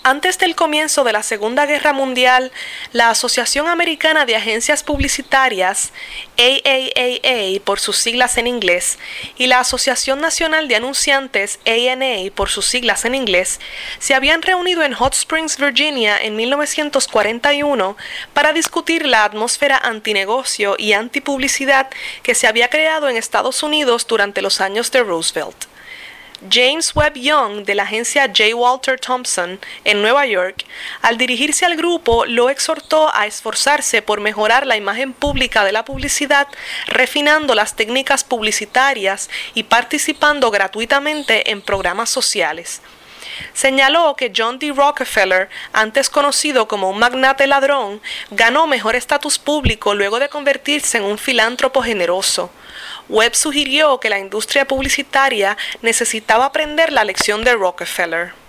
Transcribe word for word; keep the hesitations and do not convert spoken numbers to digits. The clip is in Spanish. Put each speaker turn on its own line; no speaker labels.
Antes del comienzo de la Segunda Guerra Mundial, la Asociación Americana de Agencias Publicitarias, A A A A por sus siglas en inglés, y la Asociación Nacional de Anunciantes, A N A por sus siglas en inglés, se habían reunido en Hot Springs, Virginia, en mil novecientos cuarenta y uno para discutir la atmósfera antinegocio y antipublicidad que se había creado en Estados Unidos durante los años de Roosevelt. James Webb Young, de la agencia J. Walter Thompson, en Nueva York, al dirigirse al grupo, lo exhortó a esforzarse por mejorar la imagen pública de la publicidad, refinando las técnicas publicitarias y participando gratuitamente en programas sociales. Señaló que John D. Rockefeller, antes conocido como un magnate ladrón, ganó mejor estatus público luego de convertirse en un filántropo generoso. Webb sugirió que la industria publicitaria necesitaba aprender la lección de Rockefeller.